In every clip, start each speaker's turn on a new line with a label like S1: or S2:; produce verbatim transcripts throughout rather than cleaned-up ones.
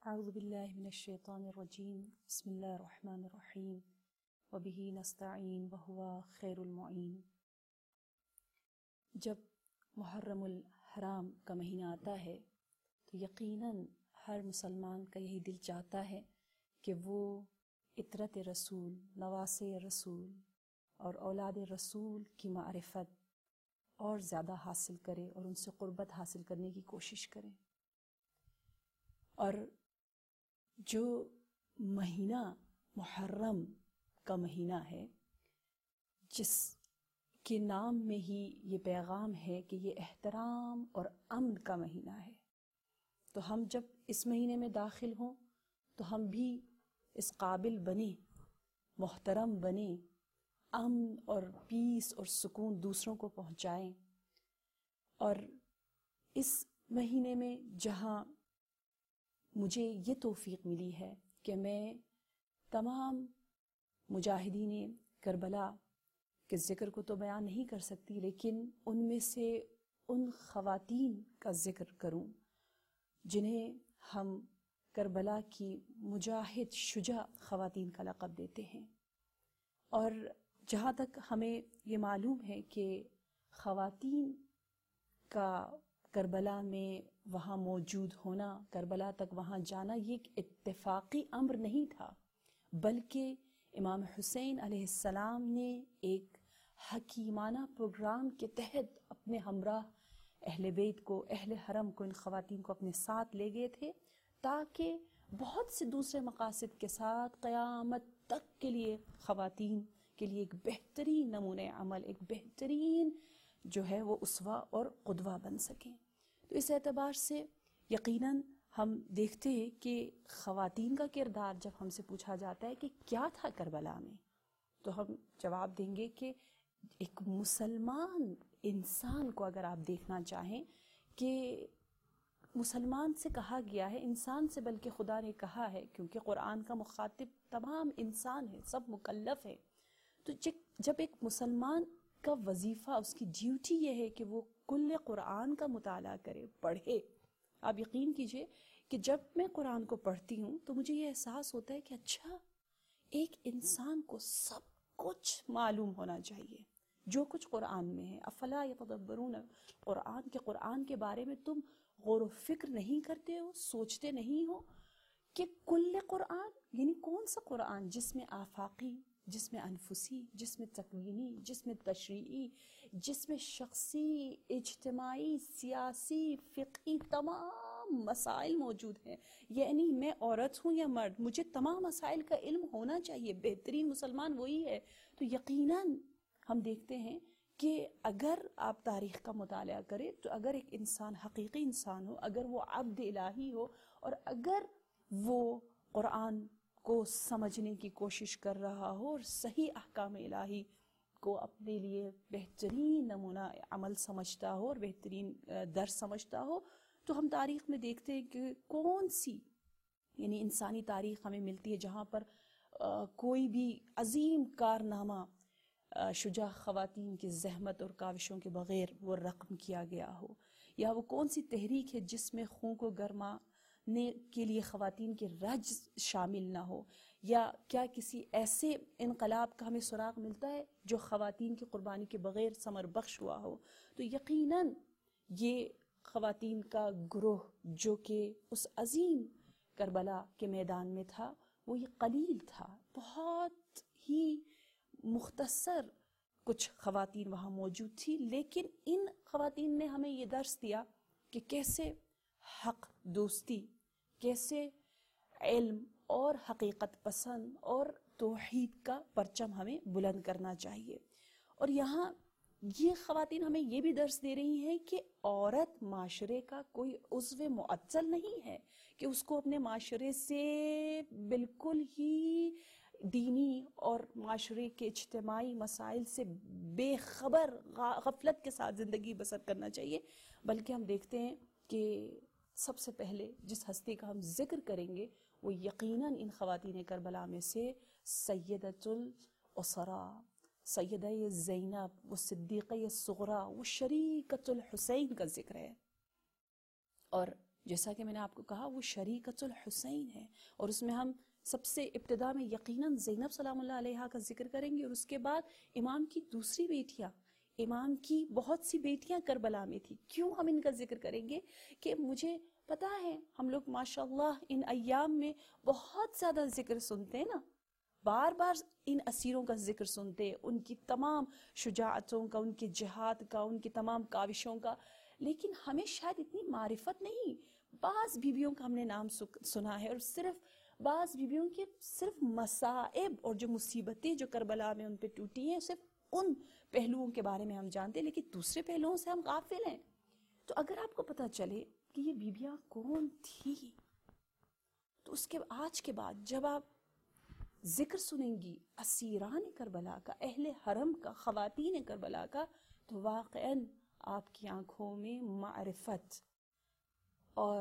S1: اعوذ باللہ من الشیطان الرجیم بسم اللہ الرحمن الرحیم وبہ نستعین وہو خیر المعین۔ جب محرم الحرام کا مہینہ آتا ہے تو یقیناً ہر مسلمان کا یہی دل چاہتا ہے کہ وہ عطرت رسول، نواسے رسول اور اولاد رسول کی معرفت اور زیادہ حاصل کرے اور ان سے قربت حاصل کرنے کی کوشش کرے۔ اور جو مہینہ محرم کا مہینہ ہے، جس کے نام میں ہی یہ پیغام ہے کہ یہ احترام اور امن کا مہینہ ہے، تو ہم جب اس مہینے میں داخل ہوں تو ہم بھی اس قابل بنیں، محترم بنیں، امن اور پیس اور سکون دوسروں کو پہنچائیں۔ اور اس مہینے میں جہاں مجھے یہ توفیق ملی ہے کہ میں تمام مجاہدین کربلا کے ذکر کو تو بیان نہیں کر سکتی، لیکن ان میں سے ان خواتین کا ذکر کروں جنہیں ہم کربلا کی مجاہد شجاع خواتین کا لقب دیتے ہیں۔ اور جہاں تک ہمیں یہ معلوم ہے کہ خواتین کا کربلا میں وہاں موجود ہونا، کربلا تک وہاں جانا، یہ ایک اتفاقی امر نہیں تھا، بلکہ امام حسین علیہ السلام نے ایک حکیمانہ پروگرام کے تحت اپنے ہمراہ اہل بیت کو، اہل حرم کو، ان خواتین کو اپنے ساتھ لے گئے تھے تاکہ بہت سے دوسرے مقاصد کے ساتھ قیامت تک کے لیے خواتین کے لیے ایک بہترین نمونہ عمل، ایک بہترین جو ہے وہ اسوہ اور قدوہ بن سکیں۔ تو اس اعتبار سے یقیناً ہم دیکھتے ہیں کہ خواتین کا کردار جب ہم سے پوچھا جاتا ہے کہ کیا تھا کربلا میں، تو ہم جواب دیں گے کہ ایک مسلمان انسان کو اگر آپ دیکھنا چاہیں کہ مسلمان سے کہا گیا ہے، انسان سے بلکہ خدا نے کہا ہے، کیونکہ قرآن کا مخاطب تمام انسان ہے، سب مکلف ہے۔ تو جب ایک مسلمان کا وظیفہ، اس کی ڈیوٹی یہ ہے کہ وہ کل قرآن کا مطالعہ کرے، پڑھے۔ آپ یقین کیجئے کہ جب میں قرآن کو پڑھتی ہوں تو مجھے یہ احساس ہوتا ہے کہ اچھا، ایک انسان کو سب کچھ معلوم ہونا چاہیے جو کچھ قرآن میں ہے۔ افلا یتدبرون قرآن کے قرآن کے بارے میں تم غور و فکر نہیں کرتے ہو، سوچتے نہیں ہو کہ کل قرآن یعنی کون سا قرآن جس میں آفاقی، جس میں انفسی، جس میں تکوینی، جس میں تشریعی، جس میں شخصی، اجتماعی، سیاسی، فقہی تمام مسائل موجود ہیں۔ یعنی میں عورت ہوں یا مرد، مجھے تمام مسائل کا علم ہونا چاہیے۔ بہترین مسلمان وہی ہے۔ تو یقیناً ہم دیکھتے ہیں کہ اگر آپ تاریخ کا مطالعہ کریں تو اگر ایک انسان حقیقی انسان ہو، اگر وہ عبد الہی ہو، اور اگر وہ قرآن کو سمجھنے کی کوشش کر رہا ہو اور صحیح احکام الہی کو اپنے لیے بہترین نمونہ عمل سمجھتا ہو اور بہترین درس سمجھتا ہو، تو ہم تاریخ میں دیکھتے ہیں کہ کون سی یعنی انسانی تاریخ ہمیں ملتی ہے جہاں پر کوئی بھی عظیم کارنامہ شجاع خواتین کی زحمت اور کاوشوں کے بغیر وہ رقم کیا گیا ہو، یا وہ کون سی تحریک ہے جس میں خون کو گرما نے کے لیے خواتین کے رج شامل نہ ہو، یا کیا کسی ایسے انقلاب کا ہمیں سراغ ملتا ہے جو خواتین کی قربانی کے بغیر ثمر بخش ہوا ہو۔ تو یقیناً یہ خواتین کا گروہ جو کہ اس عظیم کربلا کے میدان میں تھا، وہ یہ قلیل تھا، بہت ہی مختصر کچھ خواتین وہاں موجود تھی، لیکن ان خواتین نے ہمیں یہ درس دیا کہ کیسے حق دوستی، کیسے علم اور حقیقت پسند اور توحید کا پرچم ہمیں بلند کرنا چاہیے۔ اور یہاں یہ خواتین ہمیں یہ بھی درس دے رہی ہیں کہ عورت معاشرے کا کوئی عضو معطل نہیں ہے، کہ اس کو اپنے معاشرے سے بالکل ہی دینی اور معاشرے کے اجتماعی مسائل سے بے خبر غفلت کے ساتھ زندگی بسر کرنا چاہیے، بلکہ ہم دیکھتے ہیں کہ سب سے پہلے جس ہستی کا ہم ذکر کریں گے وہ یقیناً ان خواتین کربلا میں سے سیدۃ الاسراء، سیدہ زینب، وہ صدیقہ صغریٰ، وہ شریکۃ الحسین کا ذکر ہے۔ اور جیسا کہ میں نے آپ کو کہا وہ شریکۃ الحسین ہے، اور اس میں ہم سب سے ابتدا میں یقیناً زینب سلام اللہ علیہا کا ذکر کریں گے، اور اس کے بعد امام کی دوسری بیٹیاں، امام کی بہت سی بیٹیاں کربلا میں تھی. کیوں ہم ان کا ذکر کریں گے؟ کہ مجھے پتا ہے ہم لوگ ماشاءاللہ ان ایام میں بہت زیادہ ذکر سنتے ہیں نا، بار بار ان اسیروں کا ذکر سنتے، ان کی تمام شجاعتوں کا، ان کے جہاد کا، ان کی تمام کاوشوں کا، لیکن ہمیں شاید اتنی معرفت نہیں. بعض بیویوں کا ہم نے نام سنا ہے، اور صرف بعض بیویوں کے صرف مصائب اور جو مصیبتیں جو کربلا میں ان پہ ٹوٹی ہیں صرف ان پہلوؤں کے بارے میں ہم جانتے ہیں، لیکن دوسرے پہلوؤں سے ہم غافل ہیں. تو اگر آپ کو پتہ چلے کہ یہ بیویاں کون تھی، تو اس کے آج کے بعد جب آپ ذکر سنیں گی اسیران کربلا کا، اہل حرم کا، خواتین کربلا کا، تو واقعاً آپ کی آنکھوں میں معرفت اور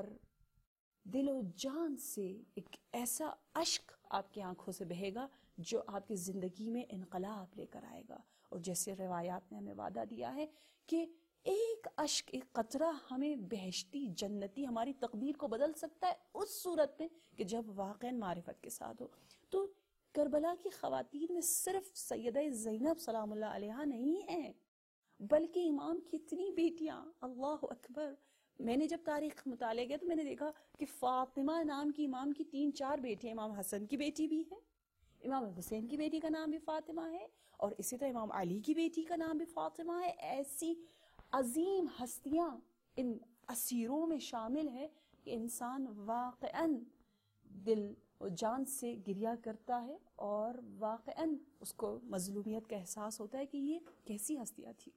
S1: دل و جان سے ایک ایسا اشک آپ کی آنکھوں سے بہے گا جو آپ کی زندگی میں انقلاب لے کر آئے گا. اور جیسے روایات نے ہمیں وعدہ دیا ہے کہ ایک اشک، ایک قطرہ ہمیں بہشتی جنتی ہماری تقدیر کو بدل سکتا ہے اس صورت میں کہ جب واقعاً معرفت کے ساتھ ہو. تو کربلا کی خواتین میں صرف سیدہ زینب سلام اللہ علیہا نہیں ہیں، بلکہ امام کی اتنی بیٹیاں، اللہ اکبر. میں نے جب تاریخ مطالعہ کیا تو میں نے دیکھا کہ فاطمہ نام کی امام کی تین چار بیٹیاں، امام حسن کی بیٹی بھی ہے، امام حسین کی بیٹی کا نام بھی فاطمہ ہے، اور اسی طرح امام علی کی بیٹی کا نام بھی فاطمہ ہے. ایسی عظیم ہستیاں ان اسیروں میں شامل ہے کہ انسان واقعاً دل و جان سے گریہ کرتا ہے، اور واقعاً اس کو مظلومیت کا احساس ہوتا ہے کہ یہ کیسی ہستیاں تھی.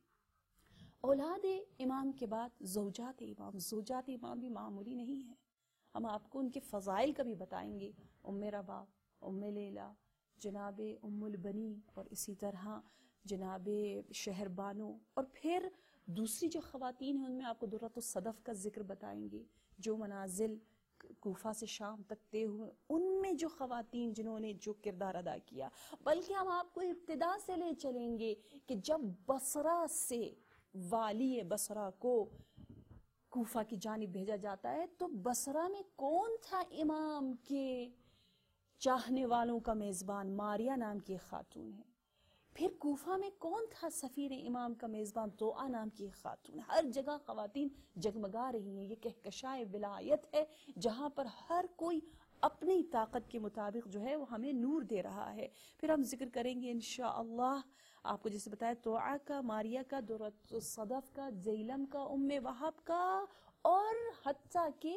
S1: اولاد امام کے بعد زوجات امام، زوجات امام بھی معمولی نہیں ہیں. ہم آپ کو ان کے فضائل کا بھی بتائیں گے. ام رباب، ام لیلہ، جناب ام البنین، اور اسی طرح جناب شہر بانو، اور پھر دوسری جو خواتین ہیں ان میں آپ کو درۃ الصدف کا ذکر بتائیں گے، جو منازل کوفہ سے شام تک طے ہوئے، ان میں جو خواتین جنہوں نے جو کردار ادا کیا. بلکہ ہم آپ کو ابتدا سے لے چلیں گے کہ جب بصرہ سے والی بصرہ کو کوفہ کی جانب بھیجا جاتا ہے تو بصرہ میں کون تھا امام کے چاہنے والوں کا میزبان؟ ماریہ نام کی ایک خاتون ہے. پھر کوفہ میں کون تھا سفیر امام کا میزبان؟ توآ نام کی ایک خاتون. ہر جگہ خواتین جگمگا رہی ہیں. یہ کہکشائے ولایت ہے جہاں پر ہر کوئی اپنی طاقت کے مطابق جو ہے وہ ہمیں نور دے رہا ہے. پھر ہم ذکر کریں گے انشاءاللہ آپ کو جیسے بتایا توآ کا، ماریہ کا، درۃ الصدف کا، زیلم کا، ام وہب کا، اور حتیٰ کہ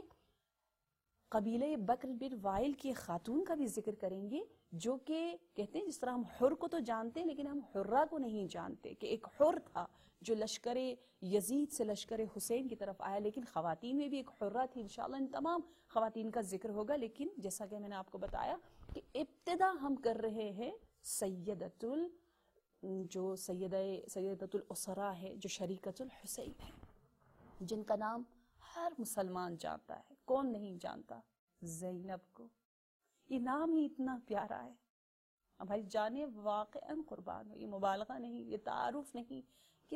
S1: قبیلہ بکر بن وائل کی خاتون کا بھی ذکر کریں گے، جو کہ کہتے ہیں جس طرح ہم حر کو تو جانتے ہیں لیکن ہم حرہ کو نہیں جانتے، کہ ایک حر تھا جو لشکر یزید سے لشکر حسین کی طرف آیا، لیکن خواتین میں بھی ایک حرہ تھی. انشاءاللہ ان تمام خواتین کا ذکر ہوگا، لیکن جیسا کہ میں نے آپ کو بتایا کہ ابتدا ہم کر رہے ہیں سیدۃ ال جو سیدہ سیدۃ الاسرا ہے، جو شریکۃ الحسین ہے، جن کا نام ہر مسلمان جانتا ہے. کون نہیں جانتا؟ زینب کو. یہ نام ہی اتنا پیارا ہے، ہماری جانیں واقعاً قربان ہو. یہ مبالغہ نہیں، یہ تعارف نہیں، کہ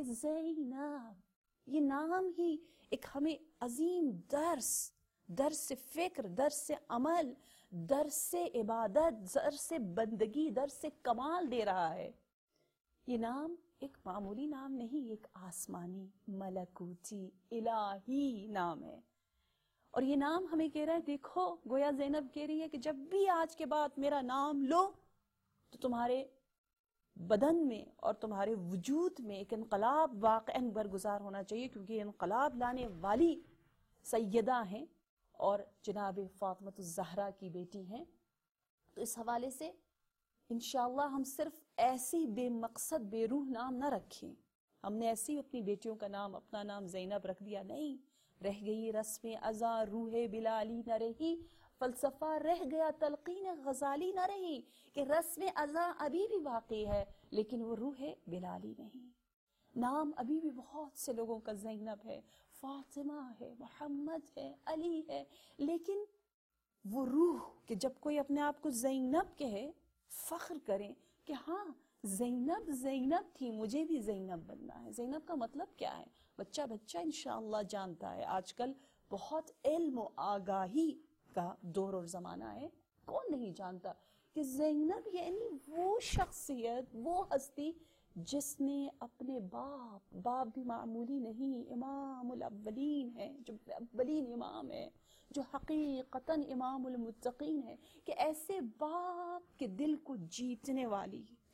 S1: زینب یہ نام ہی ایک ہمیں عظیم درس درس فکر، درس عمل، درس عبادت، درس بندگی، درس کمال دے رہا ہے. یہ نام ایک معمولی نام نہیں، ایک آسمانی، ملکوتی، الہی نام ہے. اور یہ نام ہمیں کہہ رہا ہے، دیکھو گویا زینب کہہ رہی ہے کہ جب بھی آج کے بعد میرا نام لو تو تمہارے بدن میں اور تمہارے وجود میں ایک انقلاب واقعاً برگزار ہونا چاہیے، کیونکہ یہ انقلاب لانے والی سیدہ ہیں اور جناب فاطمہ الزہرا کی بیٹی ہیں. تو اس حوالے سے انشاءاللہ ہم صرف ایسی بے مقصد بے روح نام نہ رکھیں. ہم نے ایسی اپنی بیٹیوں کا نام، اپنا نام زینب رکھ دیا نہیں. رہ گئی رسم ازاں روح بلالی نہ رہی، فلسفہ رہ گیا تلقین غزالی نہ رہی، کہ رسم ازاں ابھی بھی باقی ہے لیکن وہ روح بلالی نہیں. نام ابھی بھی بہت سے لوگوں کا زینب ہے، فاطمہ ہے، محمد ہے، علی ہے، لیکن وہ روح کہ جب کوئی اپنے آپ کو زینب کہے، فخر کریں کہ ہاں زینب زینب تھی، مجھے بھی زینب بننا ہے. زینب کا مطلب کیا ہے؟ بچہ بچہ انشاءاللہ جانتا ہے. آج کل بہت علم و آگاہی کا دور اور زمانہ ہے. کون نہیں جانتا کہ زینب یعنی وہ شخصیت، وہ ہستی جس نے اپنے باپ باپ بھی معمولی نہیں، امام الاولین ہے، جو اولین امام ہے، جو حقیقتاً امام المتقین ہے، کہ ایسے باپ کے دل کو جیتنے والی